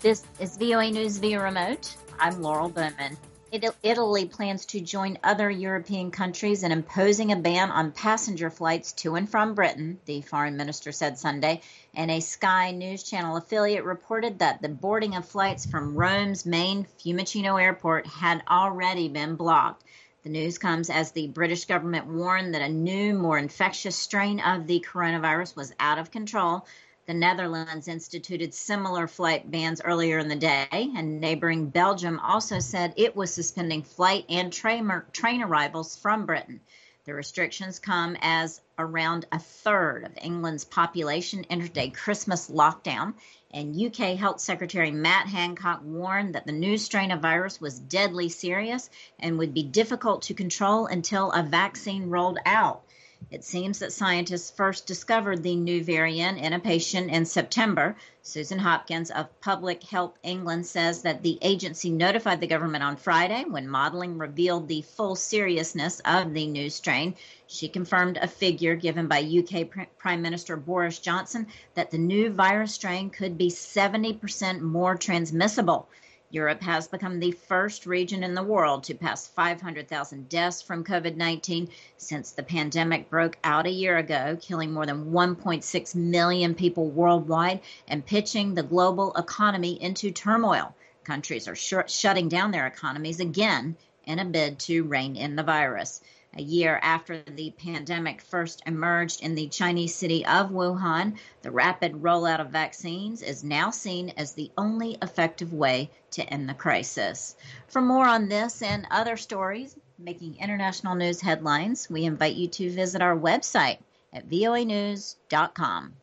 This is VOA News via remote. I'm Laurel Bowman. Italy plans to join other European countries in imposing a ban on passenger flights to and from Britain, the foreign minister said Sunday, and a Sky News Channel affiliate reported that the boarding of flights from Rome's main Fiumicino airport had already been blocked. The news comes as the British government warned that a new, more infectious strain of the coronavirus was out of control. The Netherlands instituted similar flight bans earlier in the day, and neighboring Belgium also said it was suspending flight and train arrivals from Britain. The restrictions come as around a third of England's population entered a Christmas lockdown, and UK Health Secretary Matt Hancock warned that the new strain of virus was deadly serious and would be difficult to control until a vaccine rolled out. It seems that scientists first discovered the new variant in a patient in September. Susan Hopkins of Public Health England says that the agency notified the government on Friday when modeling revealed the full seriousness of the new strain. She confirmed a figure given by UK Prime Minister Boris Johnson that the new virus strain could be 70% more transmissible. Europe has become the first region in the world to pass 500,000 deaths from COVID-19 since the pandemic broke out a year ago, killing more than 1.6 million people worldwide and pitching the global economy into turmoil. Countries are shutting down their economies again in a bid to rein in the virus. A year after the pandemic first emerged in the Chinese city of Wuhan, the rapid rollout of vaccines is now seen as the only effective way to end the crisis. For more on this and other stories making international news headlines, we invite you to visit our website at voanews.com.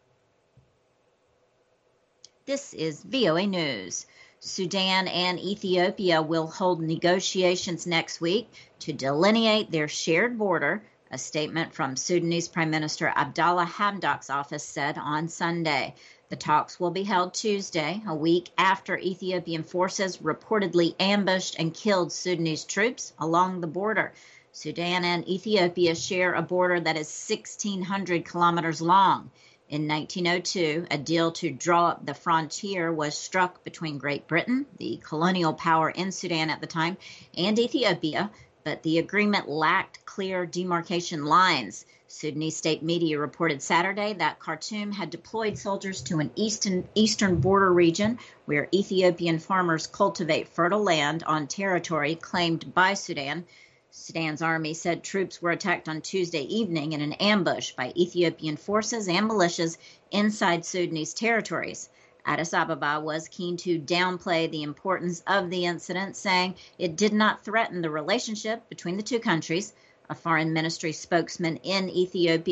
This is VOA News. Sudan and Ethiopia will hold negotiations next week to delineate their shared border, a statement from Sudanese Prime Minister Abdallah Hamdok's office said on Sunday. The talks will be held Tuesday, a week after Ethiopian forces reportedly ambushed and killed Sudanese troops along the border. Sudan and Ethiopia share a border that is 1,600 kilometers long. In 1902, a deal to draw up the frontier was struck between Great Britain, the colonial power in Sudan at the time, and Ethiopia, but the agreement lacked clear demarcation lines. Sudanese state media reported Saturday that Khartoum had deployed soldiers to an eastern border region where Ethiopian farmers cultivate fertile land on territory claimed by Sudan. Sudan's army said troops were attacked on Tuesday evening in an ambush by Ethiopian forces and militias inside Sudanese territories. Addis Ababa was keen to downplay the importance of the incident, saying it did not threaten the relationship between the two countries. A foreign ministry spokesman in the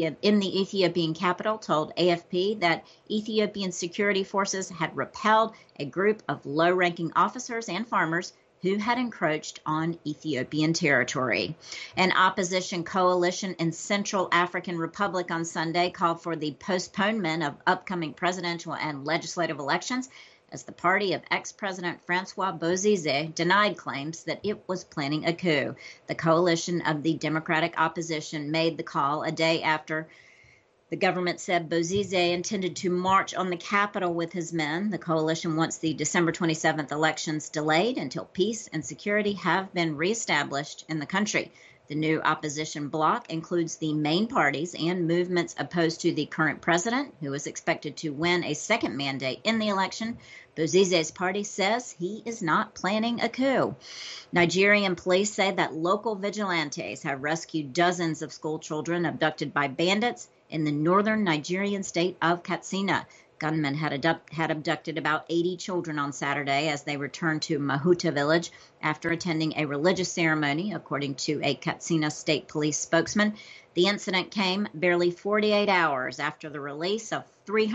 Ethiopian capital told AFP that Ethiopian security forces had repelled a group of low-ranking officers and farmers who had encroached on Ethiopian territory. An opposition coalition in Central African Republic on Sunday called for the postponement of upcoming presidential and legislative elections as the party of ex-President Francois Bozize denied claims that it was planning a coup. The coalition of the Democratic opposition made the call a day after the government said Bozize intended to march on the Capitol with his men. The coalition wants the December 27th elections delayed until peace and security have been reestablished in the country. The new opposition bloc includes the main parties and movements opposed to the current president, who is expected to win a second mandate in the election. Bozize's party says he is not planning a coup. Nigerian police say that local vigilantes have rescued dozens of school children abducted by bandits in the northern Nigerian state of Katsina. Gunmen had abducted about 80 children on Saturday as they returned to Mahuta village after attending a religious ceremony, according to a Katsina State Police spokesman. The incident came barely 48 hours after the release of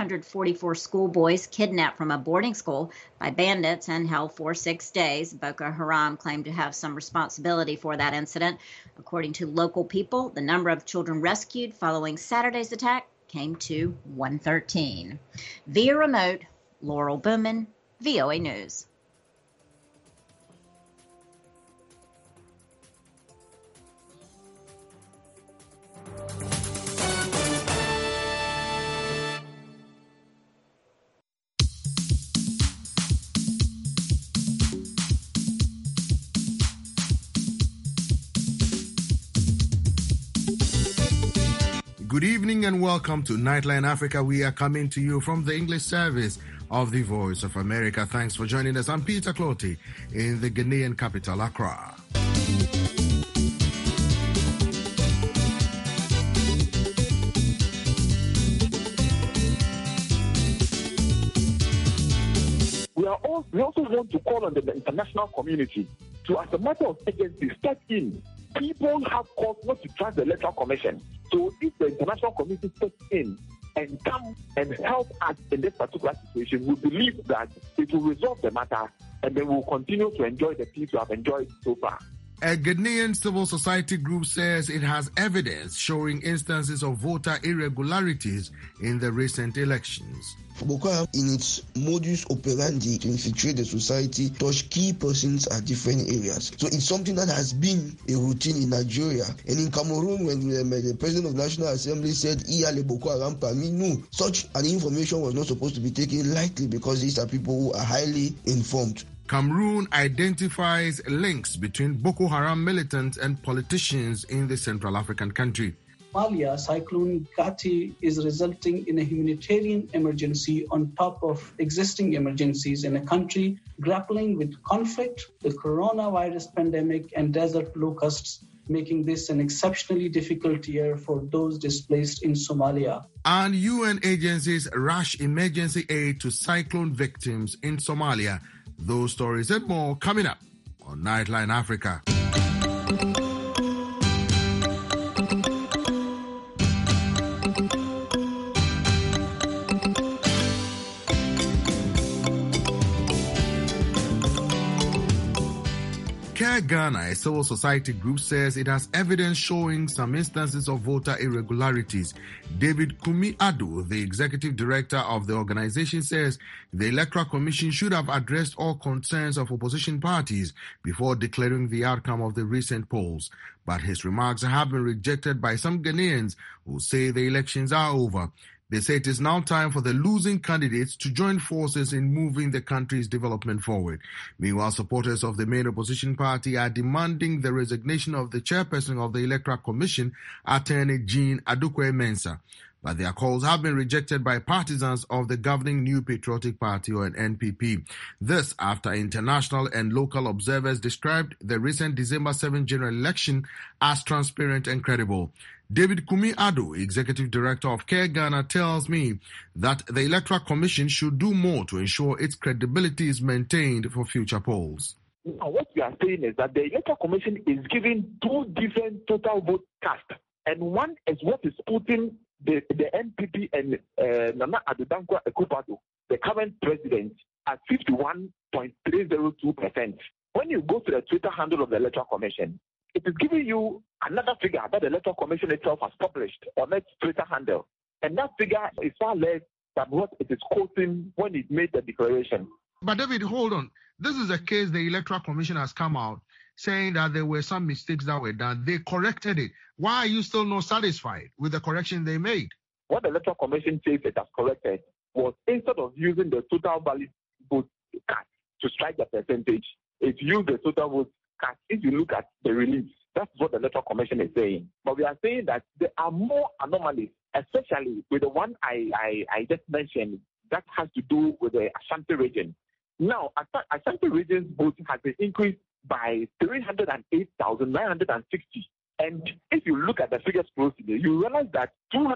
344 schoolboys kidnapped from a boarding school by bandits and held for 6 days. Boko Haram claimed to have some responsibility for that incident. According to local people, the number of children rescued following Saturday's attack came to 113. Via remote, Laurel Bowman, VOA News. Good evening and welcome to Nightline Africa. We are coming to you from the English service of the Voice of America. Thanks for joining us. I'm Peter Clotty in the Ghanaian capital, Accra. We also want to call on the international community to, as a matter of urgency, step in. People have cause not to trust the Electoral Commission. So if the international community steps in and come and help us in this particular situation, we believe that it will resolve the matter and then we'll continue to enjoy the peace we have enjoyed so far. A Ghanaian civil society group says it has evidence showing instances of voter irregularities in the recent elections. Boko Haram, in its modus operandi to infiltrate the society, touch key persons at different areas. So it's something that has been a routine in Nigeria. And in Cameroon, when the President of the National Assembly said, Iyale Boko Haram parmi nous, such an information was not supposed to be taken lightly because these are people who are highly informed. Cameroon identifies links between Boko Haram militants and politicians in the Central African country. Somalia, Cyclone Gati is resulting in a humanitarian emergency on top of existing emergencies in a country grappling with conflict, the coronavirus pandemic, and desert locusts, making this an exceptionally difficult year for those displaced in Somalia. And UN agencies rush emergency aid to cyclone victims in Somalia. Those stories and more coming up on Nightline Africa. Care Ghana, a civil society group, says it has evidence showing some instances of voter irregularities. David Kumi Adu, the executive director of the organization, says the Electoral Commission should have addressed all concerns of opposition parties before declaring the outcome of the recent polls. But his remarks have been rejected by some Ghanaians who say the elections are over. They say it is now time for the losing candidates to join forces in moving the country's development forward. Meanwhile, supporters of the main opposition party are demanding the resignation of the chairperson of the Electoral Commission, Attorney Jean Adukwe-Mensah. But their calls have been rejected by partisans of the governing New Patriotic Party, or an NPP. This after international and local observers described the recent December 7 general election as transparent and credible. David Kumi Adu, executive director of Care Ghana, tells me that the Electoral Commission should do more to ensure its credibility is maintained for future polls. Now, what we are saying is that the Electoral Commission is giving two different total vote cast, and one is what is putting the NPP and Nana Addo Dankwa Akufo-Addo, the current president, at 51.302%. When you go to the Twitter handle of the Electoral Commission, it is giving you another figure that the Electoral Commission itself has published on its Twitter handle. And that figure is far less than what it is quoting when it made the declaration. But David, hold on. This is a case the Electoral Commission has come out saying that there were some mistakes that were done. They corrected it. Why are you still not satisfied with the correction they made? What the Electoral Commission says it has corrected was, instead of using the total valid vote cast to strike the percentage, it used the total vote cast. If you look at the release, that's what the Electoral Commission is saying. But we are saying that there are more anomalies, especially with the one I just mentioned, that has to do with the Ashanti region. Now, Ashanti region's vote has been increased by 308,960. And if you look at the figures closely, you realize that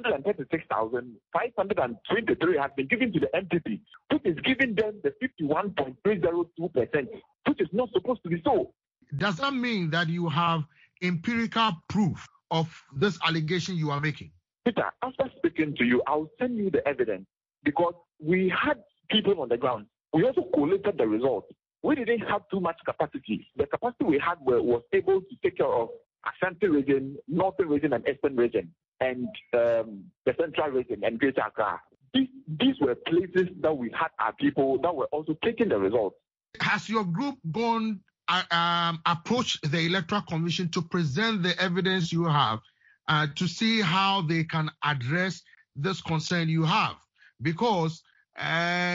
236,523 has been given to the NPP, which is giving them the 51.302%, which is not supposed to be so. Does that mean that you have empirical proof of this allegation you are making? Peter, after speaking to you, I'll send you the evidence, because we had people on the ground. We also collated the results. We didn't have too much capacity. The capacity we had was able to take care of Ashanti region, Northern region, and Eastern region, and the Central region and Greater Accra. These were places that we had our people that were also taking the results. Has your group gone approach the Electoral Commission to present the evidence you have to see how they can address this concern you have? Because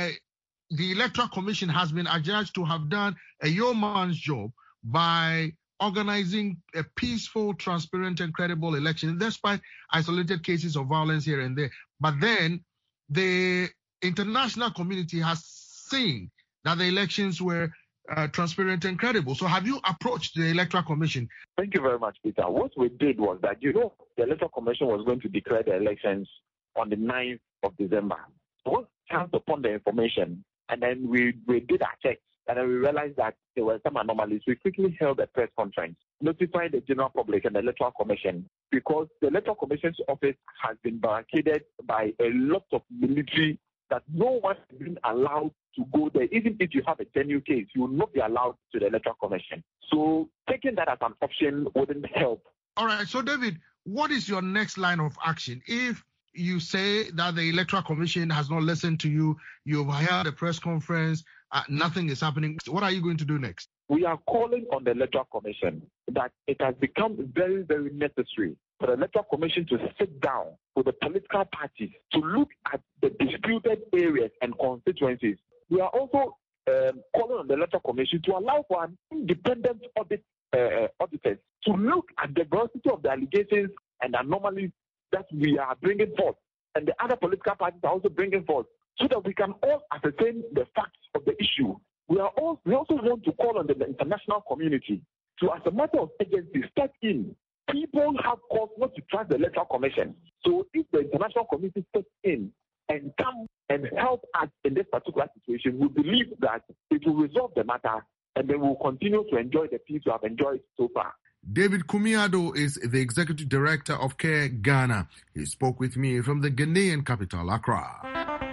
the Electoral Commission has been adjudged to have done a yeoman's job by organizing a peaceful, transparent, and credible election, despite isolated cases of violence here and there. But then the international community has seen that the elections were transparent and credible. So have you approached the Electoral Commission? Thank you very much, Peter. What we did was that, the Electoral Commission was going to declare the elections on the 9th of December. So we chanced upon the information, and then we did our checks, and then we realized that there were some anomalies. We quickly held a press conference, notifying the general public and the Electoral Commission, because the Electoral Commission's office has been barricaded by a lot of military that no one has been allowed to go there. Even if you have a genuine case, you will not be allowed to the Electoral Commission. So taking that as an option wouldn't help. All right. So, David, what is your next line of action? If you say that the Electoral Commission has not listened to you, you've held a press conference, nothing is happening, what are you going to do next? We are calling on the Electoral Commission that it has become very, very necessary for the Electoral Commission to sit down with the political parties to look at the disputed areas and constituencies. We are also calling on the Electoral Commission to allow for an independent auditors to look at the veracity of the allegations and anomalies that we are bringing forth, and the other political parties are also bringing forth, so that we can all ascertain the facts of the issue. We also want to call on the international community to, as a matter of urgency, step in. People have cause not to trust the Electoral Commission. So if the international community steps in and come and help us in this particular situation, we believe that it will resolve the matter, and then we'll continue to enjoy the peace we have enjoyed so far. David Kumi-Addo is the Executive Director of CARE Ghana. He spoke with me from the Ghanaian capital, Accra.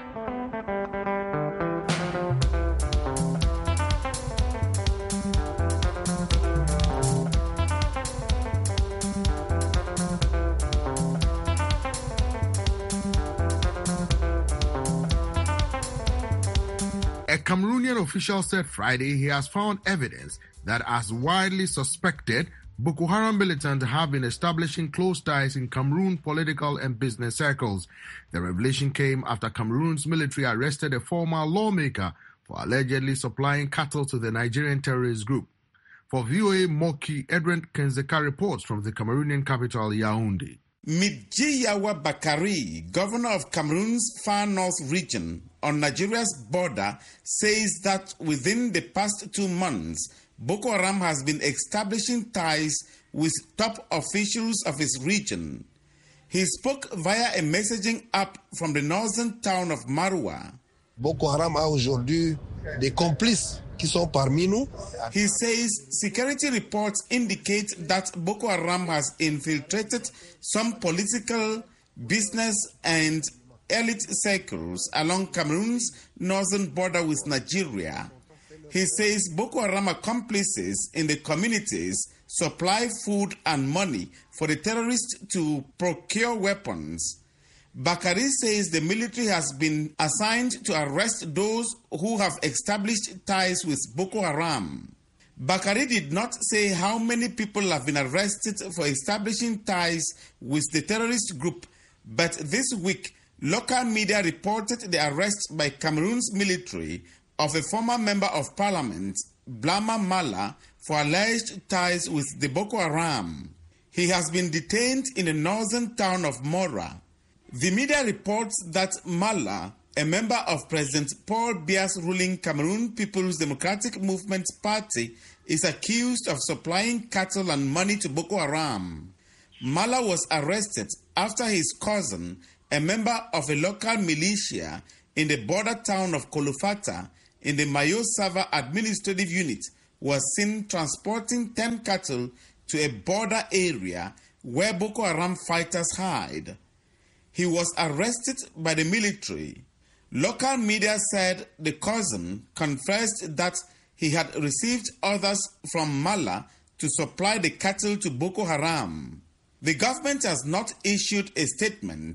A Cameroonian official said Friday he has found evidence that, as widely suspected, Boko Haram militants have been establishing close ties in Cameroon political and business circles. The revelation came after Cameroon's military arrested a former lawmaker for allegedly supplying cattle to the Nigerian terrorist group. For VOA Moki, Edwin Kenzeka reports from the Cameroonian capital, Yaoundé. Midjiyawa Bakari, governor of Cameroon's far north region on Nigeria's border, says that within the past 2 months, Boko Haram has been establishing ties with top officials of his region. He spoke via a messaging app from the northern town of Maroua. Boko Haram a aujourd'hui des complices qui sont parmi nous. He says security reports indicate that Boko Haram has infiltrated some political, business and elite circles along Cameroon's northern border with Nigeria. He says Boko Haram accomplices in the communities supply food and money for the terrorists to procure weapons. Bakari says the military has been assigned to arrest those who have established ties with Boko Haram. Bakari did not say how many people have been arrested for establishing ties with the terrorist group, but this week, local media reported the arrest by Cameroon's military of a former member of parliament, Blama Mala, for alleged ties with the Boko Haram. He has been detained in the northern town of Mora. The media reports that Mala, a member of President Paul Biya's ruling Cameroon People's Democratic Movement Party, is accused of supplying cattle and money to Boko Haram. Mala was arrested after his cousin, a member of a local militia in the border town of Kolofata in the Mayo Sava administrative unit, was seen transporting 10 cattle to a border area where Boko Haram fighters hide. He was arrested by the military. Local media said the cousin confessed that he had received orders from Mala to supply the cattle to Boko Haram. The government has not issued a statement.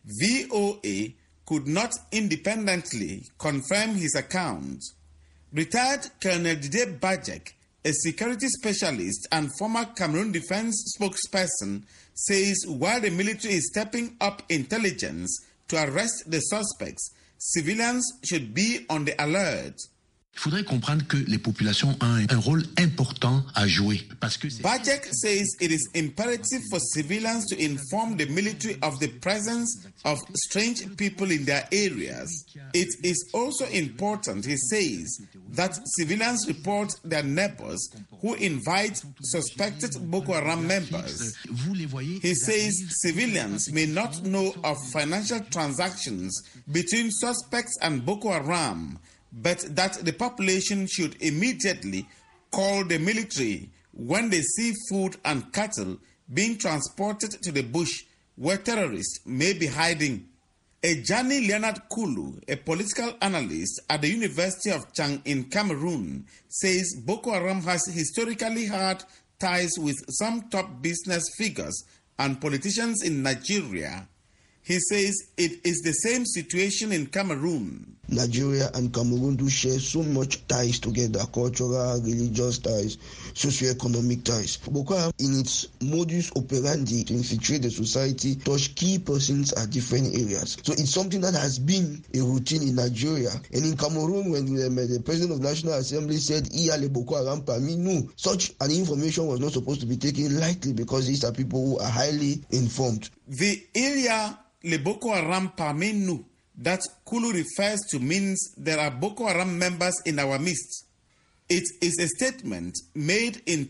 VOA could not independently confirm his account. Retired Colonel Didier Bajek, a security specialist and former Cameroon defense spokesperson, says while the military is stepping up intelligence to arrest the suspects, civilians should be on the alert. Il faudrait comprendre que les populations ont un rôle important à jouer. Bajek says it is imperative for civilians to inform the military of the presence of strange people in their areas. It is also important, he says, that civilians report their neighbors who invite suspected Boko Haram members. He says civilians may not know of financial transactions between suspects and Boko Haram, but that the population should immediately call the military when they see food and cattle being transported to the bush where terrorists may be hiding. Ejani Leonard Kulu, a political analyst at the University of Chang in Cameroon, says Boko Haram has historically had ties with some top business figures and politicians in Nigeria. He says it is the same situation in Cameroon. Nigeria and Cameroon do share so much ties together, cultural, religious ties, socio-economic ties. Boko Haram, in its modus operandi to infiltrate the society, touch key persons at different areas. So it's something that has been a routine in Nigeria. And in Cameroon, when the President of the National Assembly said, "Iyale Boko Haram parmi nous," such an information was not supposed to be taken lightly because these are people who are highly informed. The area Le Boko Haram parmi nous that Kulu refers to means there are Boko Haram members in our midst. It is a statement made in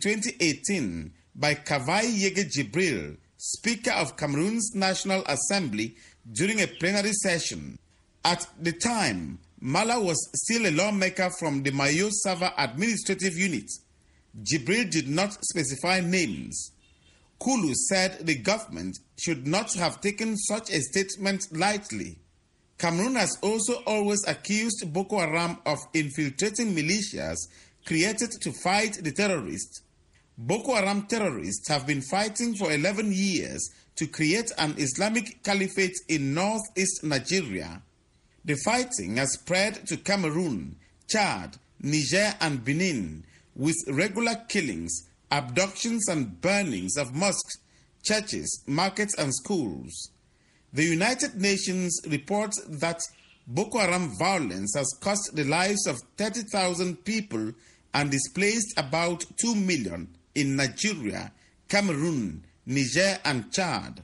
2018 by Kavai Yege Jibril, Speaker of Cameroon's National Assembly, during a plenary session. At the time, Mala was still a lawmaker from the Mayo Sava administrative unit. Jibril did not specify names. Kulu said the government should not have taken such a statement lightly. Cameroon has also always accused Boko Haram of infiltrating militias created to fight the terrorists. Boko Haram terrorists have been fighting for 11 years to create an Islamic caliphate in northeast Nigeria. The fighting has spread to Cameroon, Chad, Niger, and Benin, with regular killings, abductions, and burnings of mosques, churches, markets, and schools. The United Nations reports that Boko Haram violence has cost the lives of 30,000 people and displaced about 2 million in Nigeria, Cameroon, Niger, and Chad.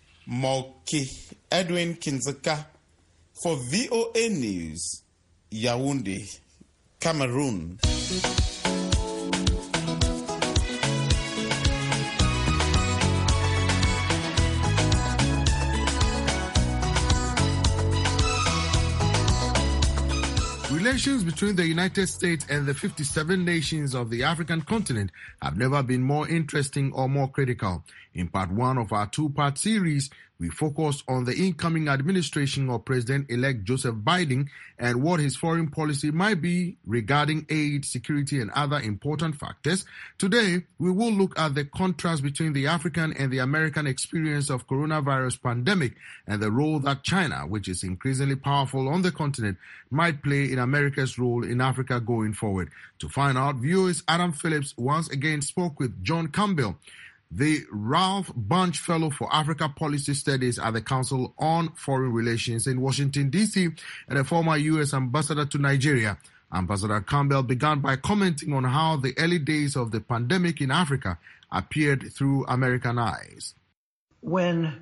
Moki Edwin Kinzeka for VOA News, Yaoundé, Cameroon. Relations between the United States and the 57 nations of the African continent have never been more interesting or more critical. In part one of our two-part series, we focused on the incoming administration of President-elect Joseph Biden and what his foreign policy might be regarding aid, security, and other important factors. Today, we will look at the contrast between the African and the American experience of coronavirus pandemic and the role that China, which is increasingly powerful on the continent, might play in America's role in Africa going forward. To find out, VOA's Adam Phillips once again spoke with John Campbell, the Ralph Bunche Fellow for Africa Policy Studies at the Council on Foreign Relations in Washington, D.C., and a former U.S. ambassador to Nigeria. Ambassador Campbell began by commenting on how the early days of the pandemic in Africa appeared through American eyes. When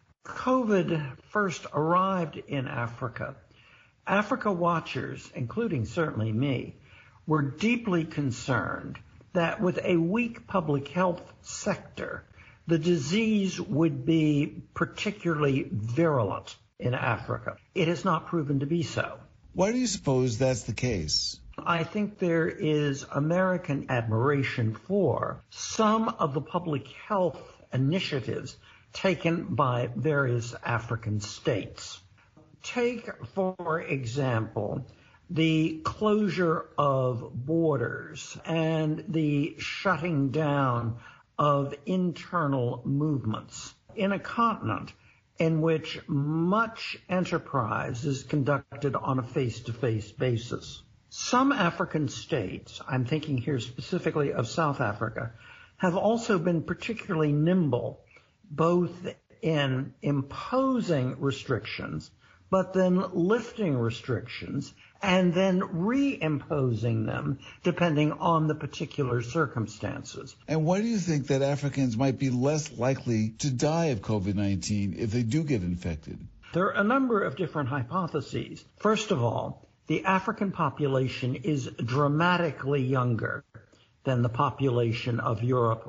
COVID first arrived in Africa, Africa watchers, including certainly me, were deeply concerned that with a weak public health sector, the disease would be particularly virulent in Africa. It has not proven to be so. Why do you suppose that's the case? I think there is American admiration for some of the public health initiatives taken by various African states. Take, for example, the closure of borders and the shutting down of internal movements in a continent in which much enterprise is conducted on a face-to-face basis. Some African states, I'm thinking here specifically of South Africa, have also been particularly nimble, both in imposing restrictions but then lifting restrictions and then reimposing them depending on the particular circumstances. And why do you think that Africans might be less likely to die of COVID-19 if they do get infected? There are a number of different hypotheses. First of all, the African population is dramatically younger than the population of Europe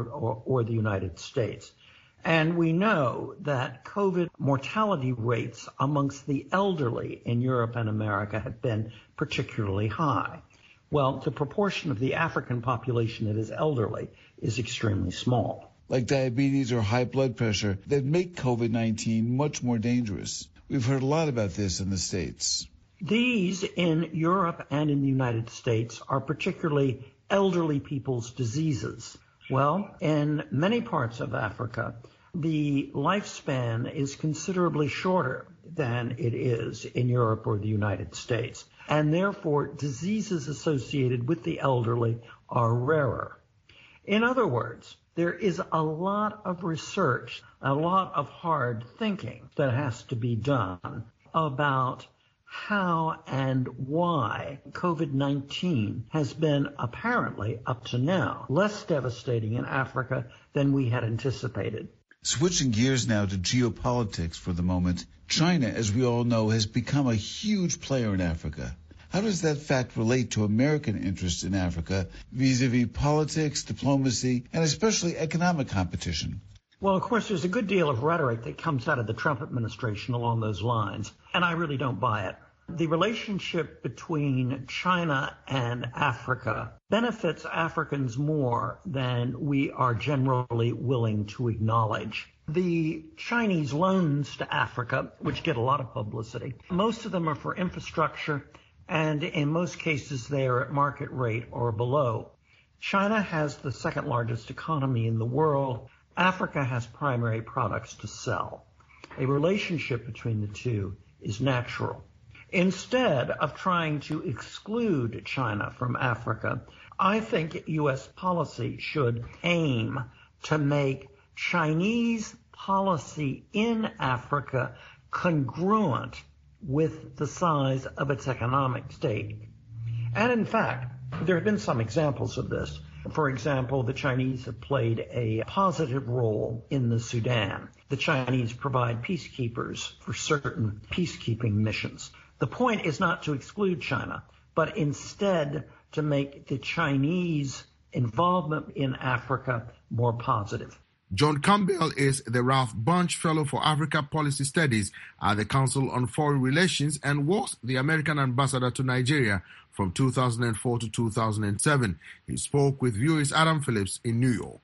or the United States. And we know that COVID mortality rates amongst the elderly in Europe and America have been particularly high. Well, the proportion of the African population that is elderly is extremely small. Like diabetes or high blood pressure that make COVID-19 much more dangerous. We've heard a lot about this in the States. These in Europe and in the United States are particularly elderly people's diseases. Well, in many parts of Africa, the lifespan is considerably shorter than it is in Europe or the United States, and therefore diseases associated with the elderly are rarer. In other words, there is a lot of research, a lot of hard thinking that has to be done about how and why COVID-19 has been apparently, up to now, less devastating in Africa than we had anticipated. Switching gears now to geopolitics for the moment, China, as we all know, has become a huge player in Africa. How does that fact relate to American interests in Africa vis-a-vis politics, diplomacy, and especially economic competition? Well, of course, there's a good deal of rhetoric that comes out of the Trump administration along those lines, and I really don't buy it. The relationship between China and Africa benefits Africans more than we are generally willing to acknowledge. The Chinese loans to Africa, which get a lot of publicity, most of them are for infrastructure, and in most cases they are at market rate or below. China has the second largest economy in the world. Africa has primary products to sell. A relationship between the two is natural. Instead of trying to exclude China from Africa, I think U.S. policy should aim to make Chinese policy in Africa congruent with the size of its economic state. And in fact, there have been some examples of this. For example, the Chinese have played a positive role in the Sudan. The Chinese provide peacekeepers for certain peacekeeping missions. The point is not to exclude China, but instead to make the Chinese involvement in Africa more positive. John Campbell is the Ralph Bunche Fellow for Africa Policy Studies at the Council on Foreign Relations and was the American ambassador to Nigeria from 2004 to 2007. He spoke with VOA's Adam Phillips in New York.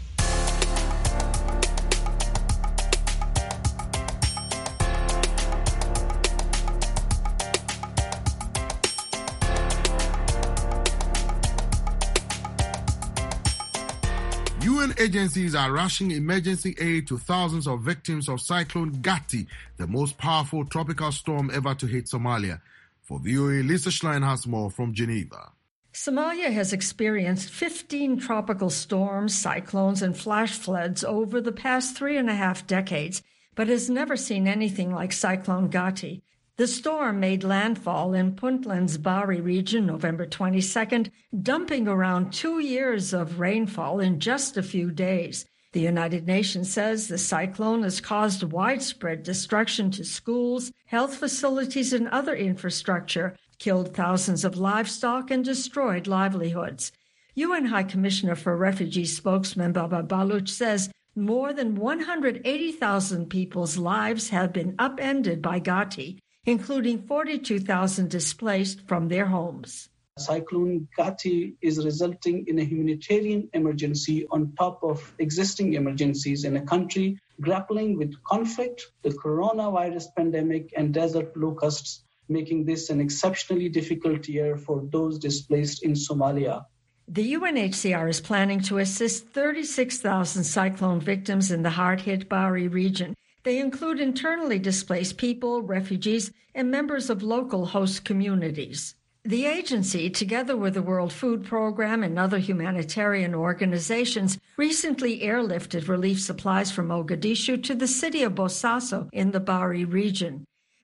UN agencies are rushing emergency aid to thousands of victims of Cyclone Gati, the most powerful tropical storm ever to hit Somalia. For VOA, Lisa Schlein has more from Geneva. Somalia has experienced 15 tropical storms, cyclones, and flash floods over the past 3.5 decades, but has never seen anything like Cyclone Gati. The storm made landfall in Puntland's Bari region November 22nd, dumping around 2 years of rainfall in just a few days. The United Nations says the cyclone has caused widespread destruction to schools, health facilities, and other infrastructure, killed thousands of livestock, and destroyed livelihoods. UN High Commissioner for Refugees spokesman Baba Baluch says more than 180,000 people's lives have been upended by Gati, including 42,000 displaced from their homes. Cyclone Gati is resulting in a humanitarian emergency on top of existing emergencies in a country grappling with conflict, the coronavirus pandemic, and desert locusts, making this an exceptionally difficult year for those displaced in Somalia. The UNHCR is planning to assist 36,000 cyclone victims in the hard-hit Bari region. They include internally displaced people, refugees, and members of local host communities. The agency, together with the World Food Program and other humanitarian organizations, recently airlifted relief supplies from Mogadishu to the city of Bosaso in the Bari region.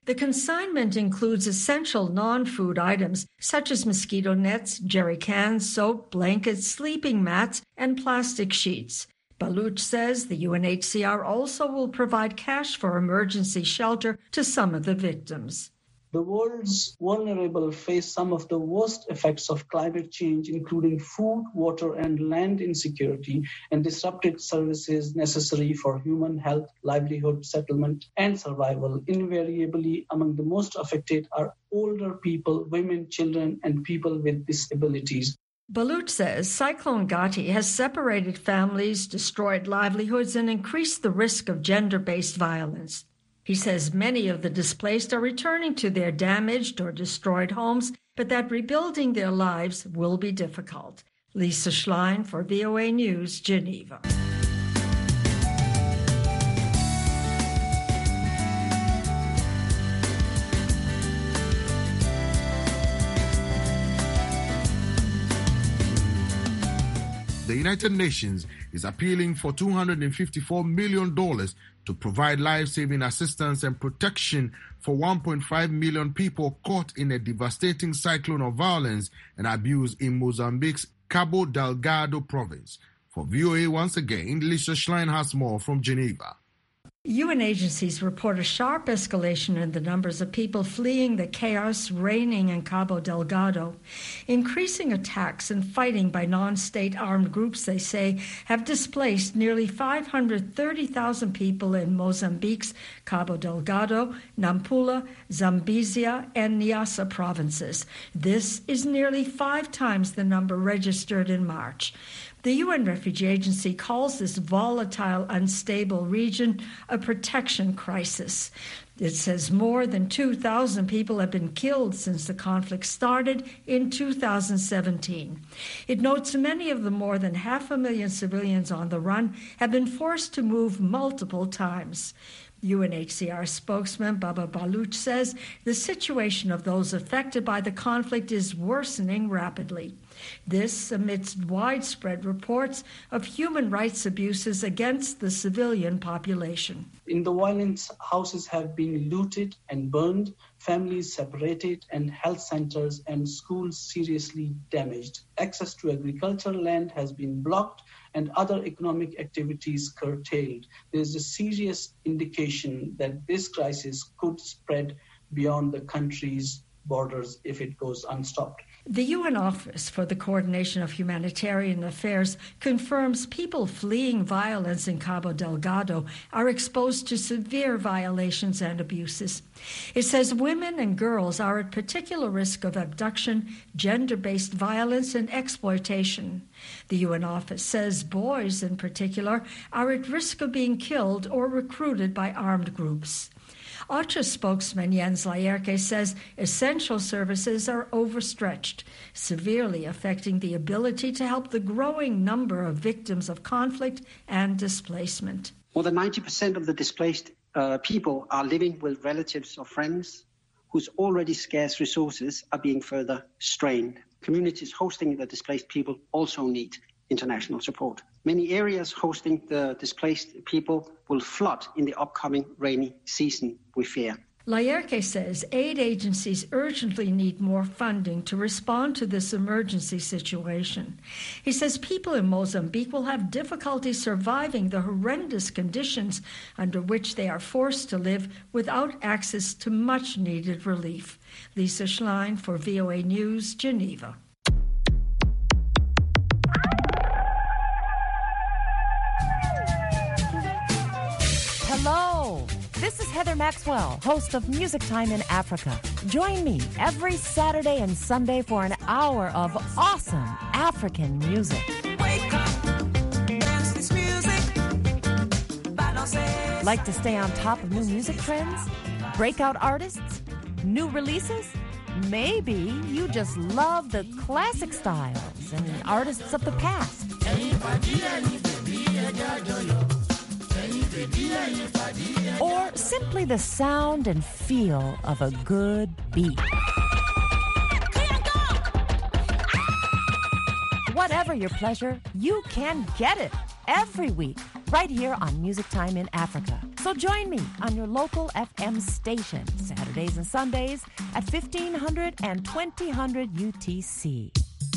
The consignment includes essential non-food items such as mosquito nets, jerry cans, soap, blankets, sleeping mats, and plastic sheets. Baluch says the UNHCR also will provide cash for emergency shelter to some of the victims. The world's vulnerable face some of the worst effects of climate change, including food, water, and land insecurity, and disrupted services necessary for human health, livelihood, settlement, and survival. Invariably, among the most affected are older people, women, children, and people with disabilities. Baluch says Cyclone Gati has separated families, destroyed livelihoods, and increased the risk of gender-based violence. He says many of the displaced are returning to their damaged or destroyed homes, but that rebuilding their lives will be difficult. Lisa Schlein for VOA News, Geneva. The United Nations is appealing for $254 million to provide life-saving assistance and protection for 1.5 million people caught in a devastating cyclone of violence and abuse in Mozambique's Cabo Delgado province. For VOA, once again, Lisa Schlein has more from Geneva. UN agencies report a sharp escalation in the numbers of people fleeing the chaos reigning in Cabo Delgado. Increasing attacks and fighting by non-state armed groups, they say, have displaced nearly 530,000 people in Mozambique's Cabo Delgado, Nampula, Zambezia, and Niassa provinces. This is nearly 5 times the number registered in March. The UN Refugee Agency calls this volatile, unstable region a protection crisis. It says more than 2,000 people have been killed since the conflict started in 2017. It notes many of the more than 500,000 civilians on the run have been forced to move multiple times. UNHCR spokesman Baba Baluch says the situation of those affected by the conflict is worsening rapidly. This amidst widespread reports of human rights abuses against the civilian population. In the violence, houses have been looted and burned, families separated, and health centers and schools seriously damaged. Access to agricultural land has been blocked and other economic activities curtailed. There is a serious indication that this crisis could spread beyond the country's borders if it goes unstopped. The UN Office for the Coordination of Humanitarian Affairs confirms people fleeing violence in Cabo Delgado are exposed to severe violations and abuses. It says women and girls are at particular risk of abduction, gender-based violence, and exploitation. The UN Office says boys in particular are at risk of being killed or recruited by armed groups. OCHA spokesman Jens Laerke says essential services are overstretched, severely affecting the ability to help the growing number of victims of conflict and displacement. More than 90% of the displaced people are living with relatives or friends whose already scarce resources are being further strained. Communities hosting the displaced people also need international support. Many areas hosting the displaced people will flood in the upcoming rainy season, we fear. Laerke says aid agencies urgently need more funding to respond to this emergency situation. He says people in Mozambique will have difficulty surviving the horrendous conditions under which they are forced to live without access to much-needed relief. Lisa Schlein for VOA News, Geneva. Hello, this is Heather Maxwell, host of Music Time in Africa. Join me every Saturday and Sunday for an hour of awesome African music. Wake up, dance this music. Like to stay on top of new music trends? Breakout artists? New releases? Maybe you just love the classic styles and artists of the past. Or simply the sound and feel of a good beat. Whatever your pleasure, you can get it every week right here on Music Time in Africa. So join me on your local FM station Saturday Saturdays and Sundays at 1500 and 2000 UTC.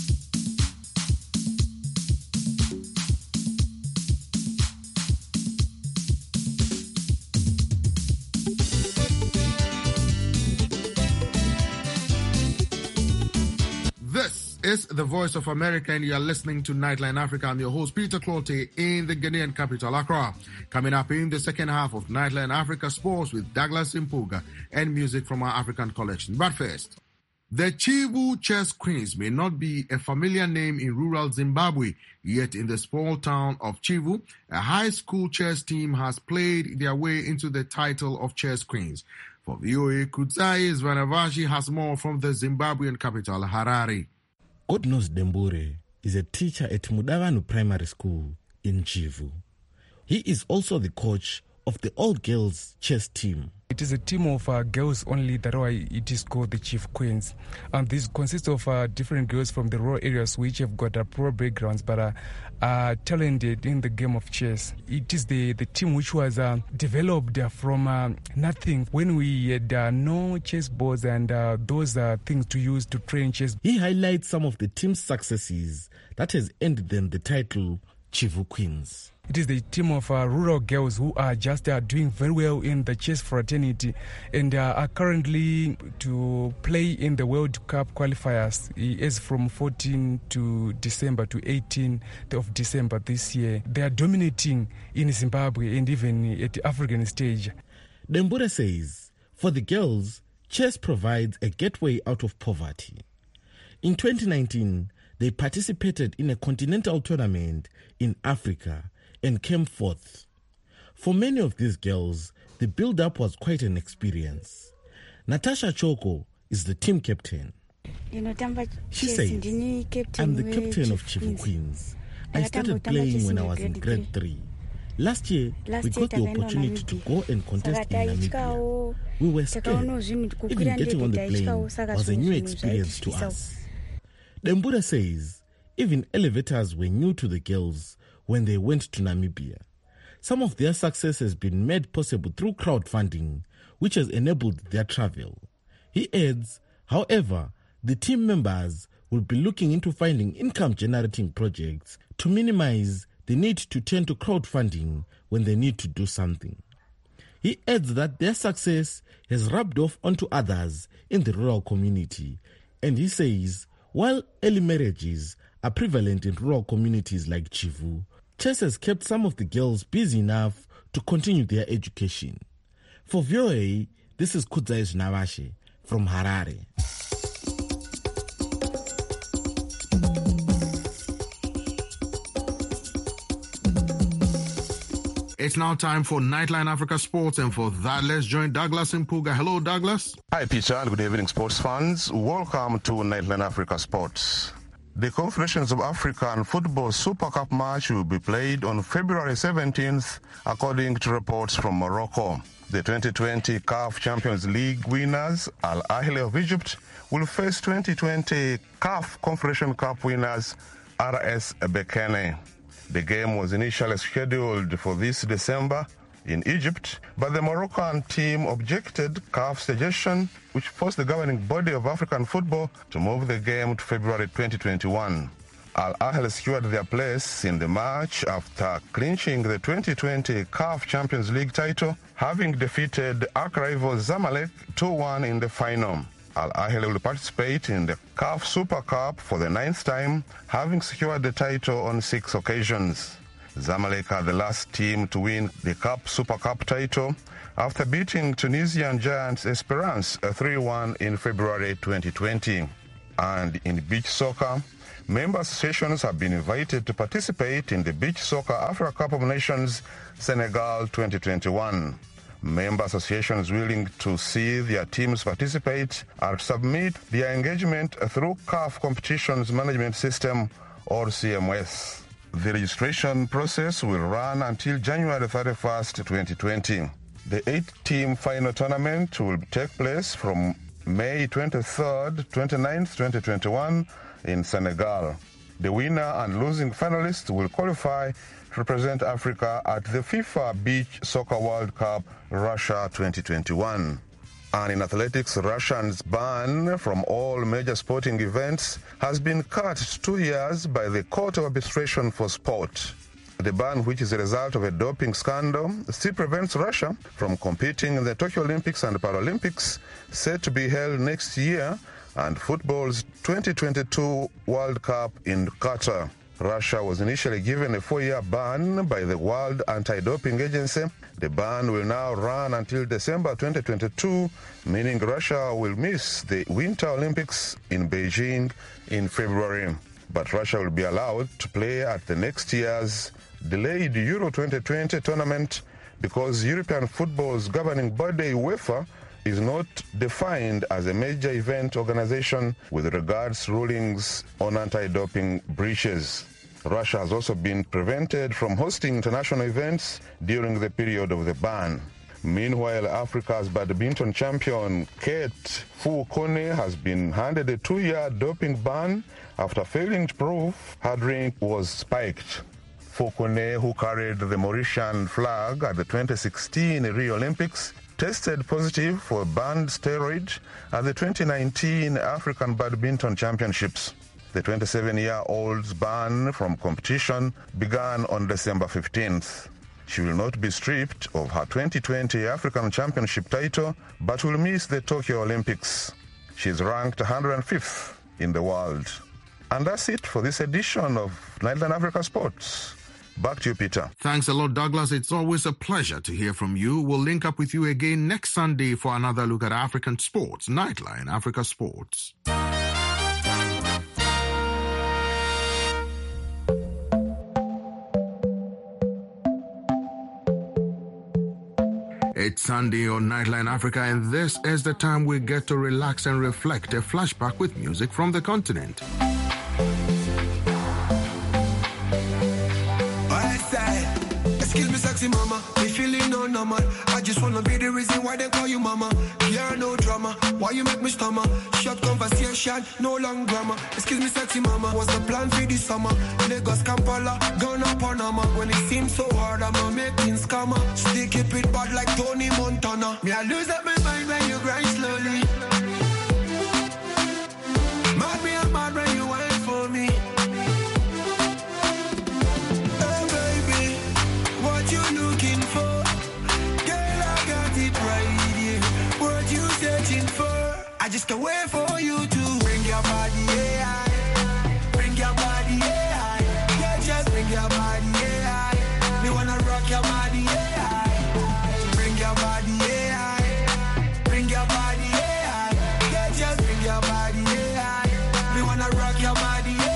This is the Voice of America, and you're listening to Nightline Africa. I'm your host, Peter Clote, in the Ghanaian capital, Accra. Coming up in the second half of Nightline Africa Sports with Douglas Mpuga and music from our African collection. But first, the Chivu Chess Queens may not be a familiar name in rural Zimbabwe, yet in the small town of Chivu, a high school chess team has played their way into the title of Chess Queens. For VOA, Kudzai Vanavashi has more from the Zimbabwean capital, Harare. Godnos Dembure is a teacher at Mudavanu Primary School in Chivu. He is also the coach of the all-girls chess team. It is a team of girls only, that's why it is called the Chief Queens. And this consists of different girls from the rural areas which have got poor backgrounds but are talented in the game of chess. It is the team which was developed from nothing when we had no chess boards and those things to use to train chess. He highlights some of the team's successes that has earned them the title Chivu Queens. It is the team of rural girls who are just doing very well in the chess fraternity and are currently to play in the World Cup qualifiers. It is from 14 to December to 18th of December this year. They are dominating in Zimbabwe and even at the African stage. Dembure says, for the girls, chess provides a gateway out of poverty. In 2019, they participated in a continental tournament in Africa and came fourth. For many of these girls, the build-up was quite an experience. Natasha Choko is the team captain. She says, I'm the captain of Chivu Queens. I started playing when I was in grade 3. Last year, we got the opportunity to go and contest in Namibia. We were scared. Even getting on the plane was a new experience to us. Dembura says, even elevators were new to the girls when they went to Namibia. Some of their success has been made possible through crowdfunding, which has enabled their travel. He adds, however, the team members will be looking into finding income-generating projects to minimize the need to turn to crowdfunding when they need to do something. He adds that their success has rubbed off onto others in the rural community, and he says, while early marriages are prevalent in rural communities like Chivu, chess has kept some of the girls busy enough to continue their education. For VOA, this is Kudzai Navashe from Harare. It's now time for Nightline Africa Sports, and for that, let's join Douglas Mpuga. Hello, Douglas. Hi, Peter, and good evening, sports fans. Welcome to Nightline Africa Sports. The Confederations of African Football Super Cup match will be played on February 17th, according to reports from Morocco. The 2020 CAF Champions League winners, Al Ahly of Egypt, will face 2020 CAF Confederation Cup winners, RS Berkane. The game was initially scheduled for this December in Egypt, but the Moroccan team objected CAF's suggestion, which forced the governing body of African football to move the game to February 2021. Al Ahly secured their place in the match after clinching the 2020 CAF Champions League title, having defeated arch rival Zamalek 2-1 in the final. Al Ahly will participate in the CAF Super Cup for the 9th time, having secured the title on 6 occasions. Zamalek are the last team to win the CAF Super Cup title after beating Tunisian giants Esperance 3-1 in February 2020. And in beach soccer, member associations have been invited to participate in the Beach Soccer Africa Cup of Nations Senegal 2021. Member associations willing to see their teams participate are to submit their engagement through CAF Competitions Management System, or CMS. The registration process will run until January 31st, 2020. The 8-team final tournament will take place from May 23rd, 29th, 2021 in Senegal. The winner and losing finalists will qualify to represent Africa at the FIFA Beach Soccer World Cup Russia 2021. And in athletics, Russia's ban from all major sporting events has been cut to 2 years by the Court of Arbitration for Sport. The ban, which is a result of a doping scandal, still prevents Russia from competing in the Tokyo Olympics and Paralympics set to be held next year and football's 2022 World Cup in Qatar. Russia was initially given a 4-year ban by the World Anti-Doping Agency. The ban will now run until December 2022, meaning Russia will miss the Winter Olympics in Beijing in February. But Russia will be allowed to play at the next year's delayed Euro 2020 tournament because European football's governing body, UEFA, is not defined as a major event organization with regards rulings on anti-doping breaches. Russia has also been prevented from hosting international events during the period of the ban. Meanwhile, Africa's badminton champion Kate Fu-Kone has been handed a 2-year doping ban after failing to prove her drink was spiked. Fu-Kone, who carried the Mauritian flag at the 2016 Rio Olympics, tested positive for banned steroid at the 2019 African Badminton Championships. The 27-year-old's ban from competition began on December 15th. She will not be stripped of her 2020 African Championship title, but will miss the Tokyo Olympics. She is ranked 105th in the world. And that's it for this edition of Nightline Africa Sports. Back to you, Peter. Thanks a lot, Douglas. It's always a pleasure to hear from you. We'll link up with you again next Sunday for another look at African sports. Nightline Africa Sports. It's Sunday on Nightline Africa, and this is the time we get to relax and reflect. A flashback with music from the continent. Excuse me, sexy mama, me feeling no normal. I just wanna be the reason why they call you mama. Yeah, no drama, why you make me stammer? Short conversation, no long grammar. Excuse me, sexy mama, what's the plan for this summer? Lagos, Kampala, Ghana, Panama. When it seems so hard, I'ma make things calmer. Still keep it bad like Tony Montana. Me, I lose up my mind when you grind slowly. Mad me, I'm mad when you wait for me. I just can't wait for you to bring your body, yeah. Bring your body, yeah. Yeah, just bring your body, yeah. Me wanna rock your body, yeah. Bring your body, yeah. Bring your body, yeah. Yeah, just bring your body, yeah. Me wanna rock your body, yeah.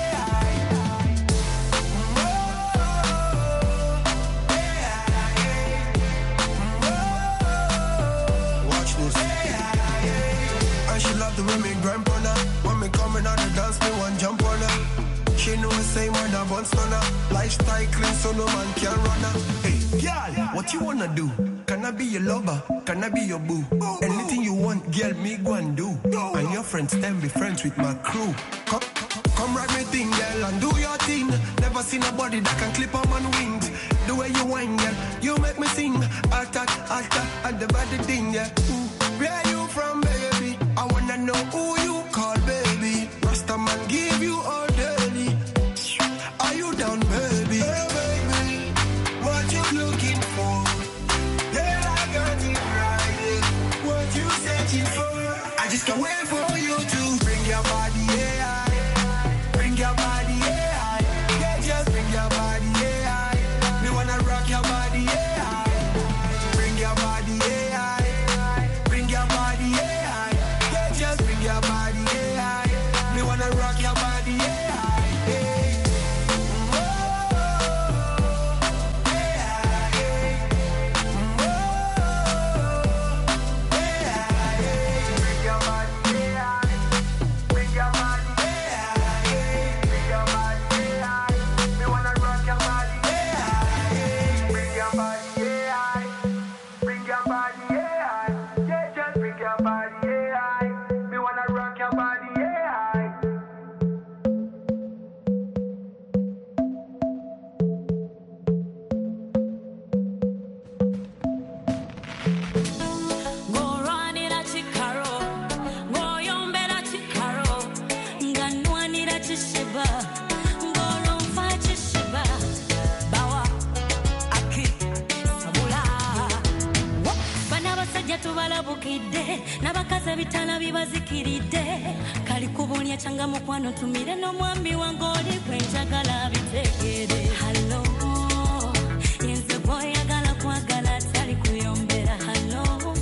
Watch this. She love the women grind on her. When me coming out the dance, me one jump on her. She know the same when I bounce on her. Lifestyle clean so no man can run her. Hey, girl, what you wanna do? Can I be your lover? Can I be your boo? Anything you want, girl, me go and do. And your friends, then be friends with my crew. Come ride me thing, girl, and do your thing. Never seen a body that can clip on my wings. The way you whine, girl, you make me sing. Alta, and the body thing, yeah. Where are you from, baby? I wanna know who you call, baby. Rasta man give you all daily. Are you down, baby? Hey, baby, what you looking for? Yeah, I got it right. What you searching for? I just can't wait for you to bring your body, yeah. Bring your body, yeah. Yeah, just bring your body, yeah. Me wanna rock your body, yeah. Bring your body, yeah. Bring your body, yeah. Just bring your body, yeah. Me wanna rock your body. Nabakaza bitala bibazikiride kali kubunya changa mukwano tumire no mwami wangoli kwenjagala bitegere hello yenze boy agala kwagala tali kuyombera hello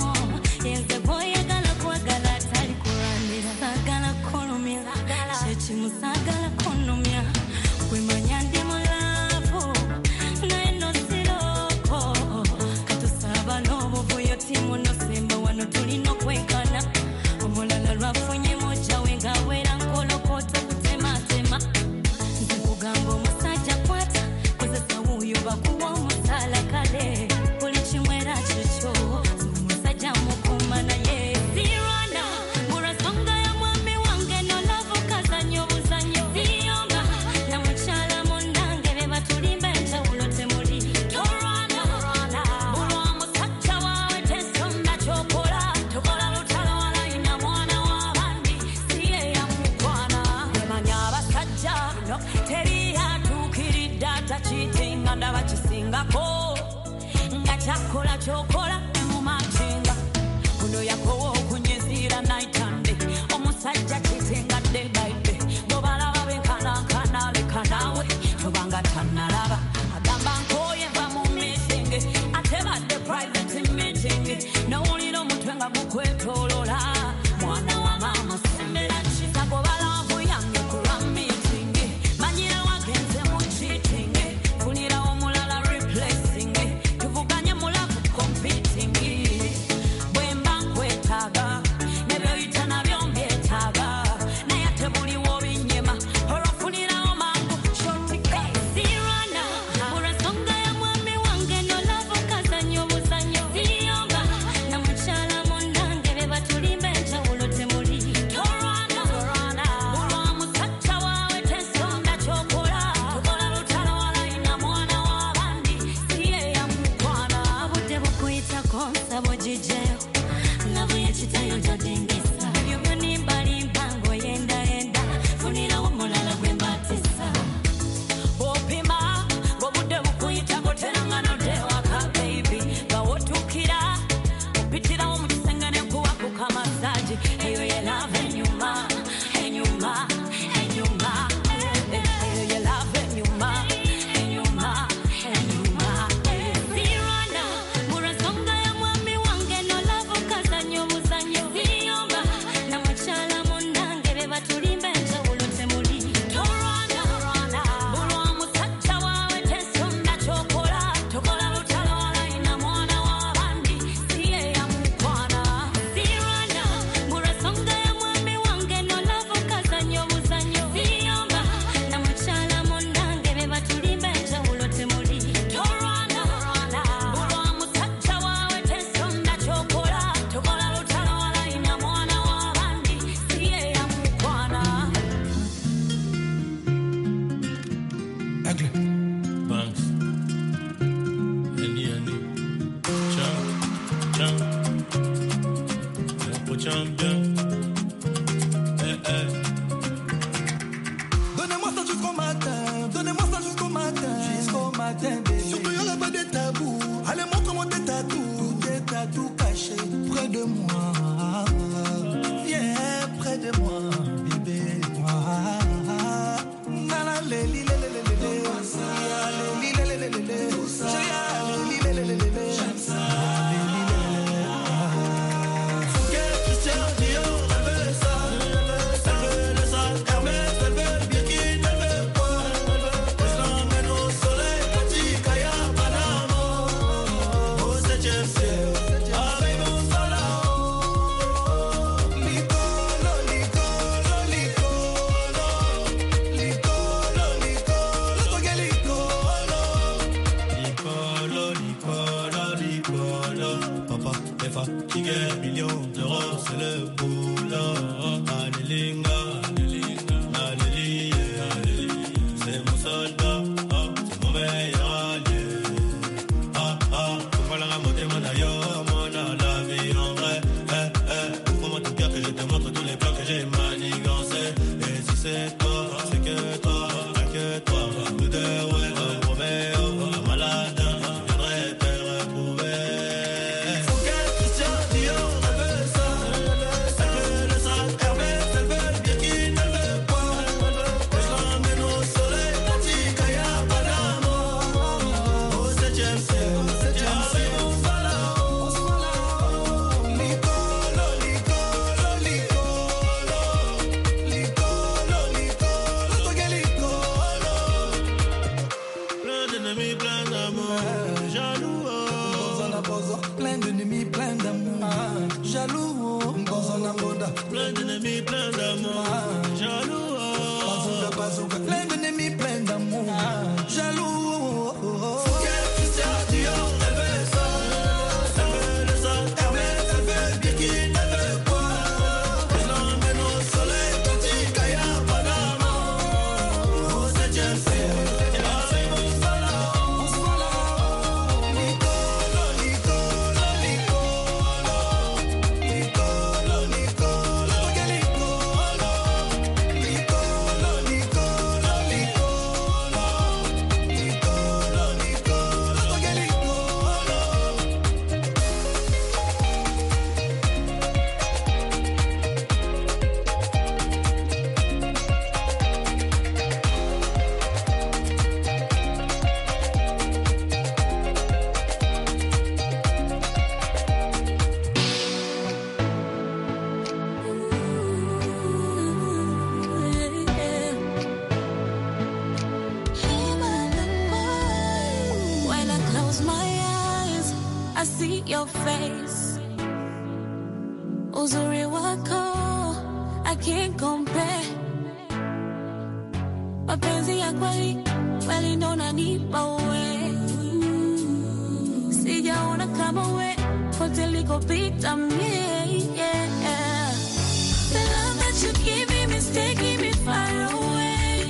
yenze boy agala kwagala tali kuramira sagala kolumira chechi musagala konumya kwemanya ndi mulapo naino siroko katusaba no boyo timu no semba wano tulino kwekana omulala lwafunye moja wenga wera nkolokoto kutematema nzikugamba omusajja kwata kozesa wuyo bakuwa omusala kale buli kimwera kikyo omusajja mukuma naye sirwana murasonga ya mwami wange nolavu kazanyo buzanyo siyomba na mukyala mundange be batulimba enjawulo temuli torwana bulwa musajja wawe tesonda kyokola tokola lutalo walaina mwana w'abandi siye yamukwana emanya abasajja no teri yatuukiridde atakitinga ndaba kisingako nga kyakola kyokola emumakinga kuno yakowa okunyezira naitande omusajja kitinga day by day bobalaba benkanankana leka naawe tobanga tannalaba agamba nkoye nva mu meeting ate badde private meeting nowulira omutwe nga gukwetolola mwana wa maama sembera kisagobalavu yange kulwa meeting manyira wagenze mu cheating funira omulala replacing tuvuganye mulavu competing bwemba nkwetaaga nebyoyita nabyo mbyetaaga naye ate buliwo binyema olwafunirawo mangu shotika sirwana burasonga ya mwami wange nolavu kazanyo buzanyo siyomba na mukyala mundange be batulimba enjawulo temuli torwana bulwa musajja wawe tesonda kyokola tokola lutalo walaina mwana w'abandi siye yamukwana budde bukuyitako nsabo gijeyo lavu yekitayo gyodingisa ebyo byonimbalimba ng'oyendayenda funirawo omulala gwe mbatisa opima ng'obudde bukuyitako teranganodde waka baby gawotukira opitirawo mu kisenge nekuwakuka masaji eyo ye lava enyuma enyuma enyuma eyo ye lava enyuma enyuma enyuma sirwana murasonga ya mwami wange nolavu kazanyo buzanyo siyomba na mukyala mundange be batulimba enjawulo temuli torwana bulwa musajja wawe tesonda kyokola tokola lutalo walaina mwana w'abandi siye yamukwana sirwana murasonga ya mwami wange nolavu kazanyo buzanyo siyomba na mukyala mundange be batulimba enjawulo temuli torwana bulwa musajja wawe tesonda kyokola tokola lutalo walaina mwana w'abandi siye yamukwana Banks. Any. Ciao. Mon champion. Donnez-moi ça jusqu'au matin, jusqu'au matin, baby. Surtout y'en a pas de tabous. Allez, montre-moi tes tatous cachés près de moi. Viens près de moi, bébé. Nana, les li, les li, Christian Dior, elle veut ça. Elle veut le sac Hermès, elle veut le Birkin, elle veut quoi? Je l'emmène au soleil, Kati, Kaya, Panama. Au 7e ciel, avec mon salon. Licolo, licolo, licolo. Licolo, licolo, toque licolo. Licolo. Papa est fatigué, millions d'euros, c'est le boulot. Allélinga, c'est mon soldat, c'est mon meilleur allié. Faut pas la ramonter, mon ailleurs, mon a la vie en vrai. Ouvre-moi ton cœur que je te montre tous les plans que j'ai manigancés. Et si c'est toi, your face. Uzuri wako I can't compare. Mapenzi ya kweli kweli ndo unanipa we. Sijaona kama we pote likopita mie, yeah. The love that you give me is taking me far away.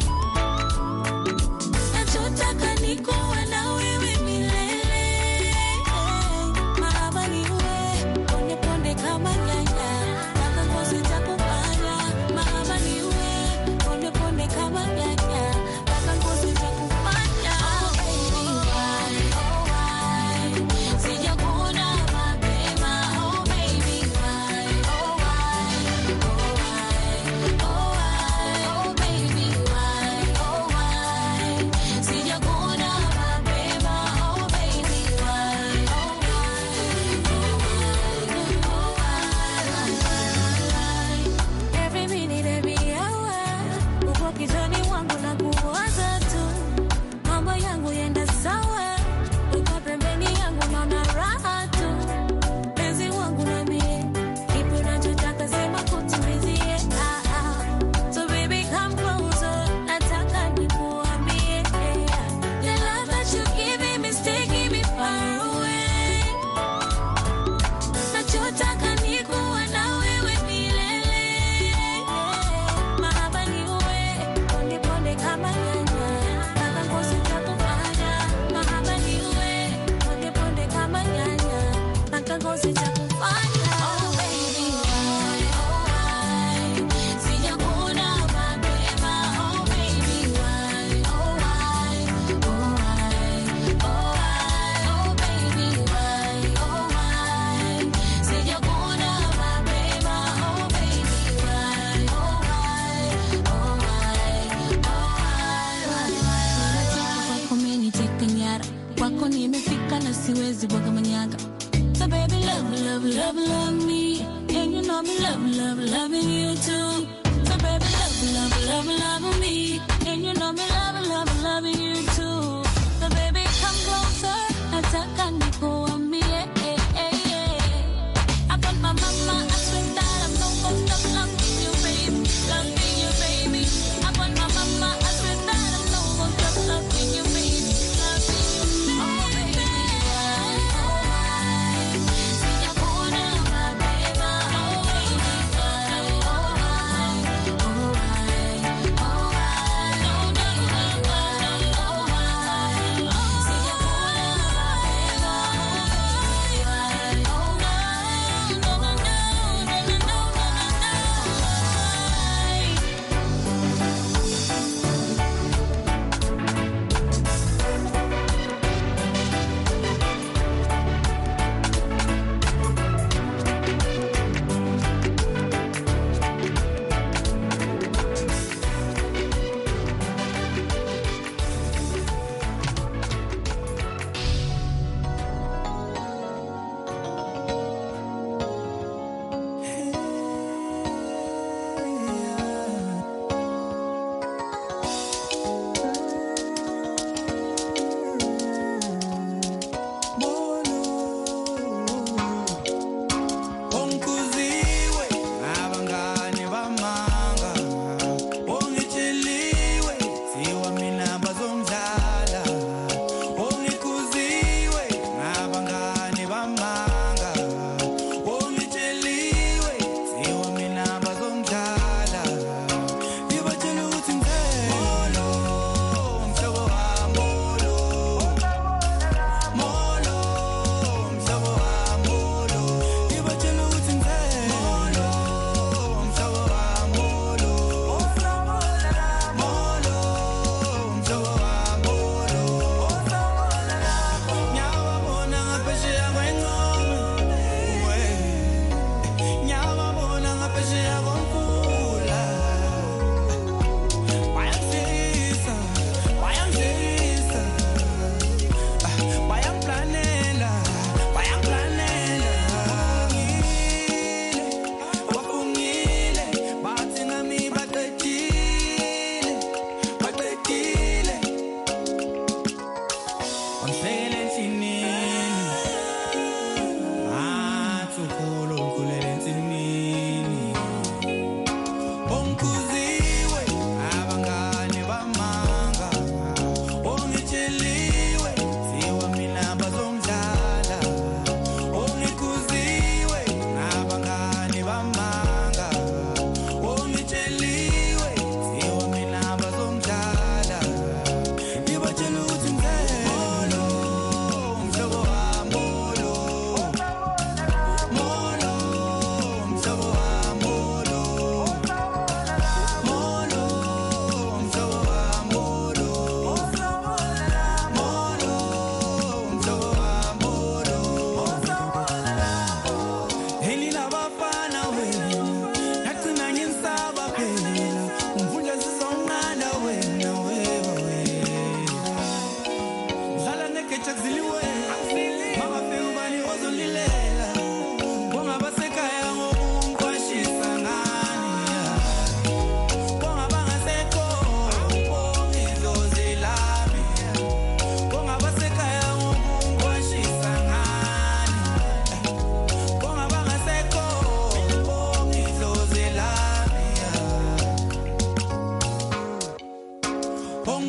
Nachotaka nikuwe na wewe milele. Mahaba ni we, ponde ponde kama nyanya. Paka ngozi takufanya. Mahaba ni we, ponde ponde kama nyanya. Paka ngozi takufanya. Oh baby, why, oh why? Sijakuona mapema. Oh baby, why, oh why, oh why?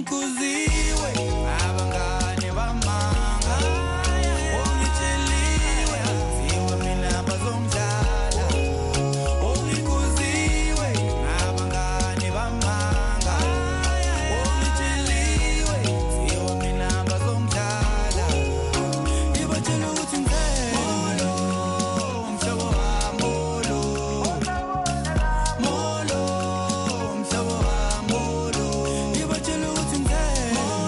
ungikuziwe abangane bamanga ungitsheliwe aziwe mina bazongidlala ungikuziwe abangane bamanga ungitsheliwe aziwe mina bazongidlala ibatshela ukuthi ngizelo umhlobo wami molo molo umhlobo wami molo ibatshela ukuthi ngizelo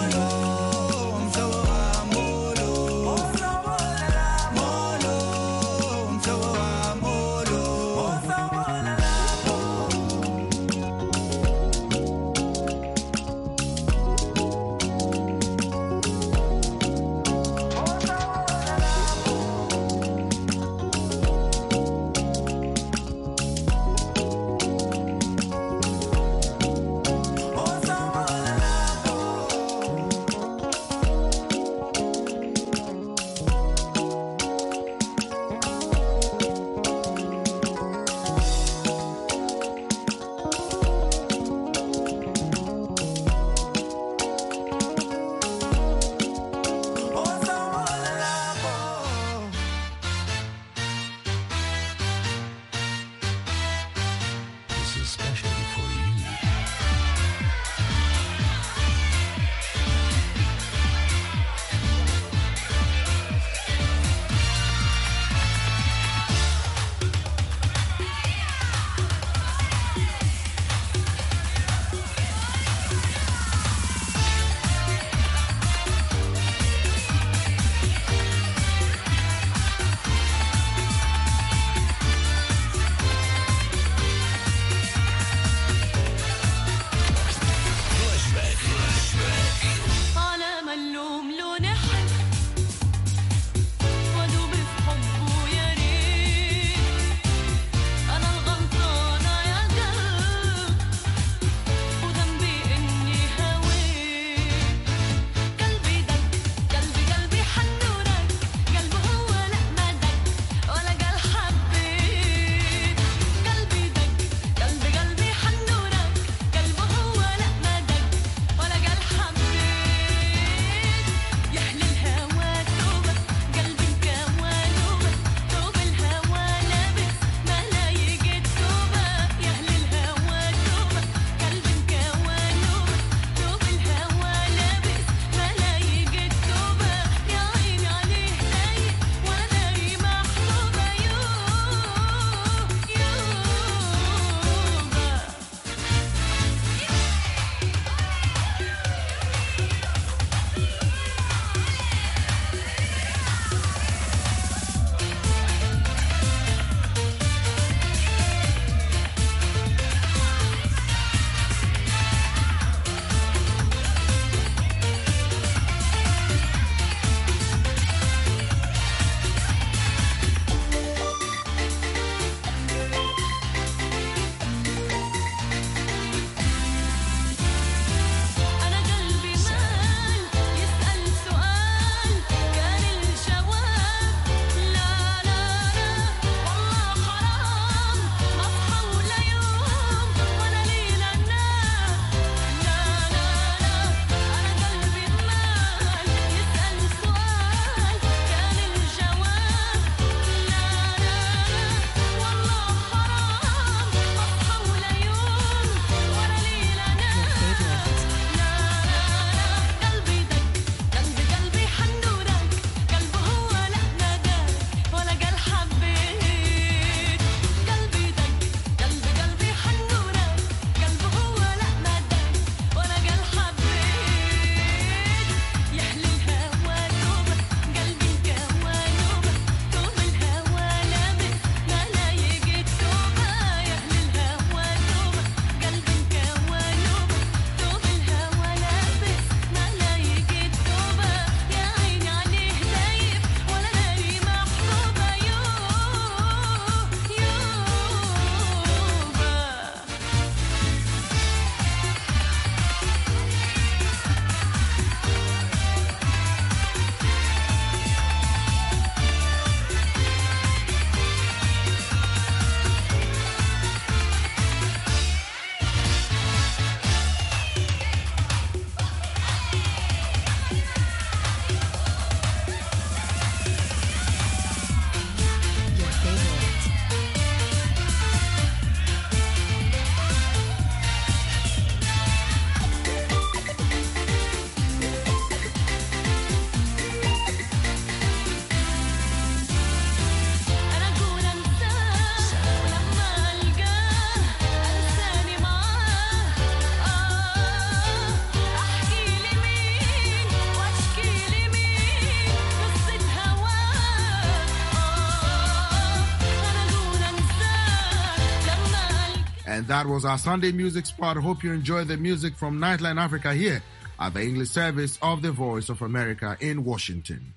And that was our Sunday music spot. Hope you enjoyed the music from Nightline Africa here at the English service of the Voice of America in Washington.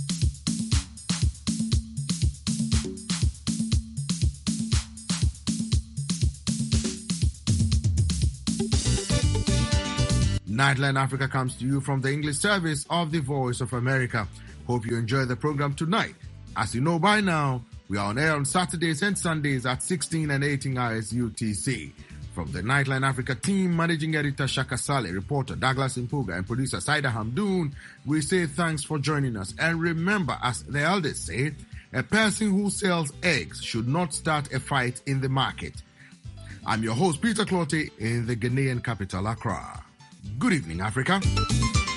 Nightline Africa comes to you from the English service of the Voice of America. Hope you enjoy the program tonight. As you know by now, we are on air on Saturdays and Sundays at 16 and 18 hours UTC. From the Nightline Africa team, Managing Editor Shaka Saleh, reporter Douglas Impuga, and producer Saida Hamdoon, we say thanks for joining us. And remember, as the elders say, a person who sells eggs should not start a fight in the market. I'm your host, Peter Clote, in the Ghanaian capital, Accra. Good evening, Africa.